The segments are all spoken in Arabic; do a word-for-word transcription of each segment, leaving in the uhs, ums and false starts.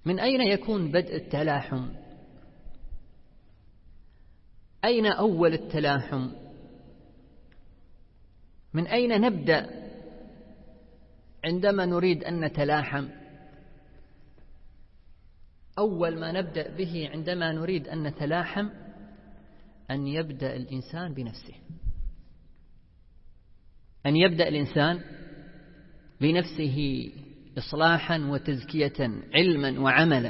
من أين يكون بدء التلاحم؟ أين أول التلاحم؟ من أين نبدأ عندما نريد أن نتلاحم؟ أول ما نبدأ به عندما نريد أن نتلاحم أن يبدأ الإنسان بنفسه، أن يبدأ الإنسان بنفسه إصلاحا وتزكية، علما وعملا،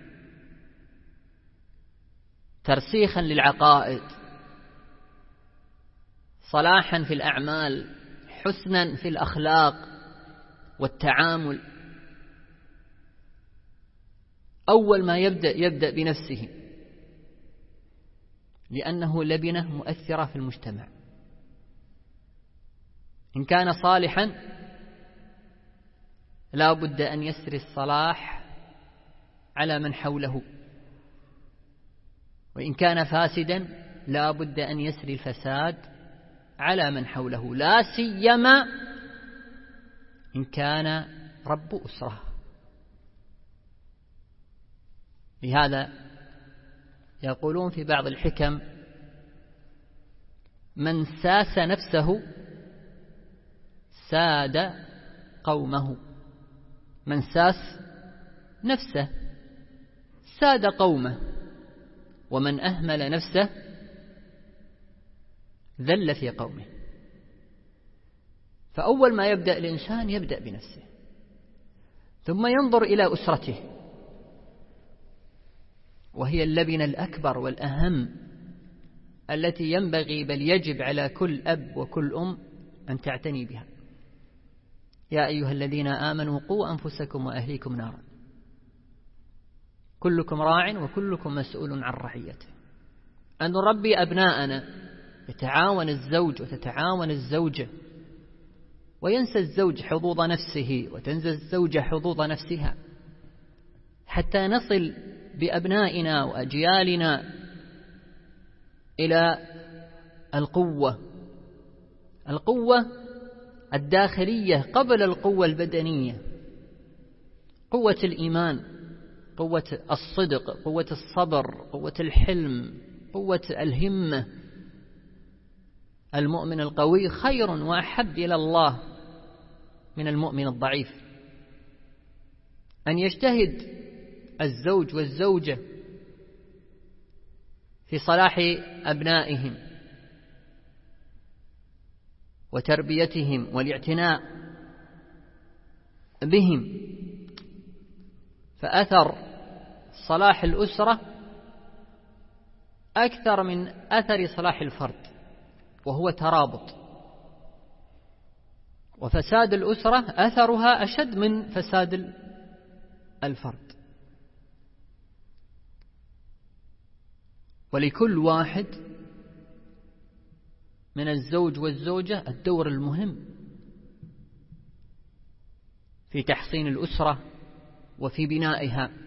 ترسيخا للعقائد، صلاحا في الأعمال، حسنا في الأخلاق والتعامل. أول ما يبدأ يبدأ بنفسه، لأنه لبنة مؤثرة في المجتمع. إن كان صالحا لا بد أن يسري الصلاح على من حوله، وإن كان فاسدا لا بد أن يسري الفساد على من حوله، لا سيما إن كان رب أسرة. لهذا يقولون في بعض الحكم: من ساس نفسه ساد قومه. من ساس نفسه ساد قومه، ومن أهمل نفسه ذل في قومه. فأول ما يبدأ الإنسان يبدأ بنفسه، ثم ينظر إلى أسرته، وهي اللبنة الأكبر والأهم التي ينبغي بل يجب على كل أب وكل أم أن تعتني بها. يا أيها الذين آمنوا قوا أنفسكم وأهليكم نارا، كلكم راع وكلكم مسؤول عن رعيته. أن نربي أبناءنا، يتعاون الزوج وتتعاون الزوجة، وينسى الزوج حظوظ نفسه وتنسى الزوجة حظوظ نفسها، حتى نصل بأبنائنا وأجيالنا إلى القوة، القوة الداخلية قبل القوة البدنية، قوة الإيمان، قوة الصدق، قوة الصبر، قوة الحلم، قوة الهمة. المؤمن القوي خير وأحب إلى الله من المؤمن الضعيف. أن يجتهد الزوج والزوجة في صلاح أبنائهم وتربيتهم والاعتناء بهم، فأثر صلاح الأسرة أكثر من أثر صلاح الفرد، وهو ترابط. وفساد الأسرة أثرها أشد من فساد الفرد. ولكل واحد من الزوج والزوجة الدور المهم في تحصين الأسرة وفي بنائها.